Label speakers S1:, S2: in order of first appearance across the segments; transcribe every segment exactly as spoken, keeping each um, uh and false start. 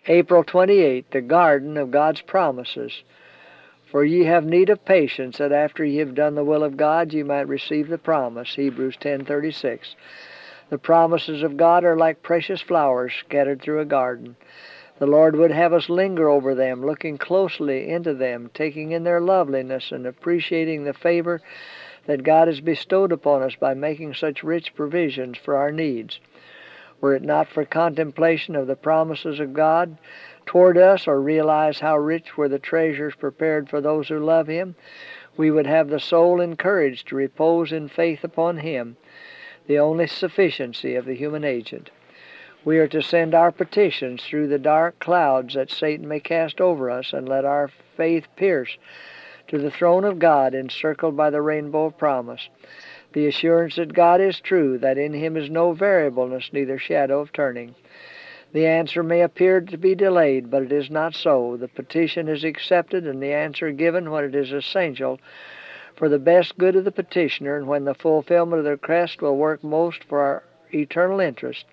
S1: April twenty-eighth, the garden of God's promises. For ye have need of patience, that after ye have done the will of God, ye might receive the promise. Hebrews ten thirty-six. The promises of God are like precious flowers scattered through a garden. The Lord would have us linger over them, looking closely into them, taking in their loveliness and appreciating the favor that God has bestowed upon us by making such rich provisions for our needs. Were it not for contemplation of the promises of God toward us, or realize how rich were the treasures prepared for those who love Him, we would have the soul encouraged to repose in faith upon Him, the only sufficiency of the human agent. We are to send our petitions through the dark clouds that Satan may cast over us, and let our faith pierce to the throne of God, encircled by the rainbow of promise, the assurance that God is true, that in Him is no variableness, neither shadow of turning. The answer may appear to be delayed, but it is not so. The petition is accepted and the answer given when it is essential for the best good of the petitioner, and when the fulfillment of the request will work most for our eternal interest.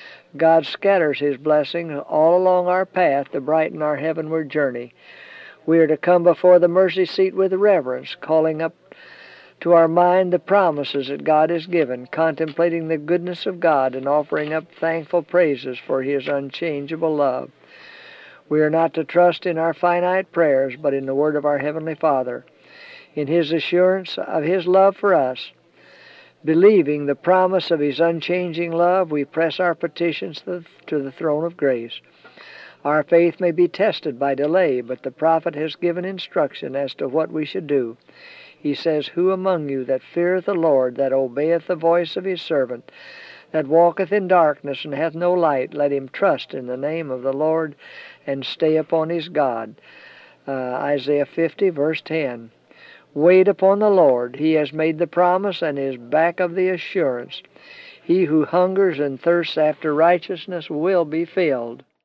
S1: God scatters His blessings all along our path to brighten our heavenward journey. We are to come before the mercy seat with reverence, calling up to our mind the promises that God has given, contemplating the goodness of God, and offering up thankful praises for His unchangeable love. We are not to trust in our finite prayers, but in the word of our Heavenly Father, in His assurance of His love for us. Believing the promise of His unchanging love, we press our petitions to the throne of grace. Our faith may be tested by delay, but the prophet has given instruction as to what we should do. He says, Who among you that feareth the Lord, that obeyeth the voice of His servant, that walketh in darkness and hath no light, let him trust in the name of the Lord and stay upon his God. Uh, Isaiah fifty, verse ten. Wait upon the Lord. He has made the promise and is back of the assurance. He who hungers and thirsts after righteousness will be filled.